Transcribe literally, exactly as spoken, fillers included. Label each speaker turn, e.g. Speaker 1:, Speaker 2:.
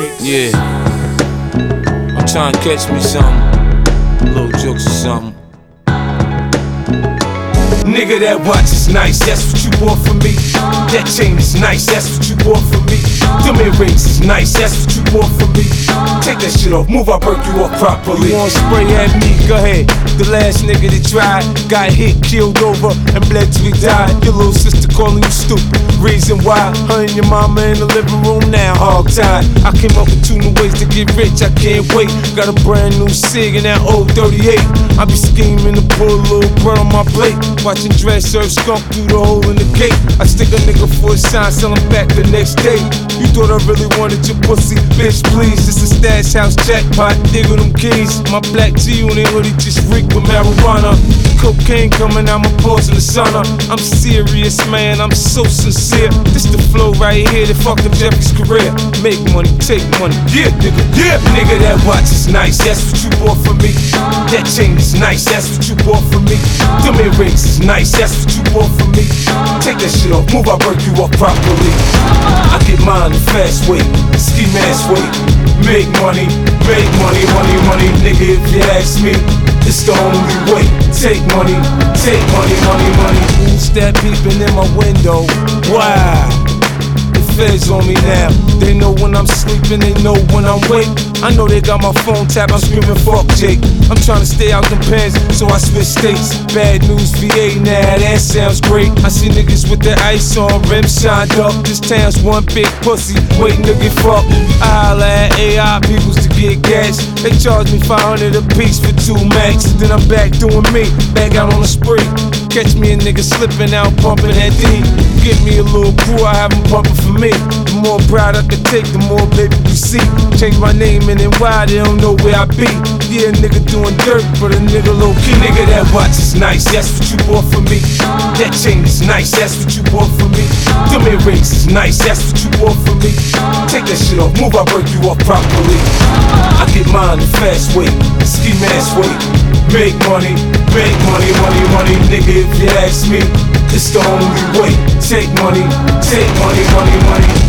Speaker 1: Yeah, I'm trying to catch me something, little jokes or something.
Speaker 2: Nigga, that watch is nice, that's what you bought for me. That chain is nice, that's what you bought for me. Them earrings is nice, that's what you bought for me. Take that shit off, move, I'll break you off properly.
Speaker 1: You wanna spray at me? Go ahead. The last nigga that tried got hit, killed over, and bled till he died. Your little sister calling you stupid. Reason why? Her and your mama in the living room now, hog tied. I came up with two new ways to get rich, I can't wait. Got a brand new cig in that old thirty-eight. I be scheming to pull a little bread on my plate. Watching dress serve skunk through the hole in the gate. I stick a nigga for a sign, sell him back the next day. You thought I really wanted your pussy? Bitch, please. It's a stash house jackpot, dig with them keys. My black tee on their hoodie just reek with marijuana. Cocaine coming out my pores in the sauna. I'm serious, man, I'm so sincere. This the flow right here that fucked up Jeffrey's career. Make money, take money, yeah, nigga, yeah.
Speaker 2: Nigga, that watch is nice, that's what you bought for me. That chain is nice, that's what you bought for me. Them earrings is nice, that's what you bought for me. Take that shit off, move, I'll break you off properly. I get mine the fast way, ski mask way. Make money, make money, money, money, nigga, if you ask me. It's the only way. Take money, take money, money, money.
Speaker 1: Who's that peeping in my window? Wow. The feds on me now. They know when I'm sleeping, they know when I'm awake. I know they got my phone tapped, I'm screaming fuck Jake. I'm trying to stay out them pens, so I switch states. Bad news V A, now that sounds great. I see niggas with their ice on, rims shined up. This town's one big pussy, waiting to get fucked. I holla at A I peoples to get gas. They charge me five hundred a piece for two max. Then I'm back doing me, back out on the spree. Catch me a nigga slipping out, pumping that D. Give me a little crew, I have them pumping for me. The more pride I can take, the more baby you see. Change my name and then why they don't know where I be. Yeah, nigga doing dirt, but a nigga low key.
Speaker 2: Nigga, that watch is nice, that's what you bought for me. That chain is nice, that's what you bought for me. Them earrings is nice, that's what you bought for me. Take that shit off, move, I'll break you off properly. I get mine the fast way, ski mask way. Make money, make money, money, money, nigga, if you ask me. It's the only way. Take money, take money, money, money.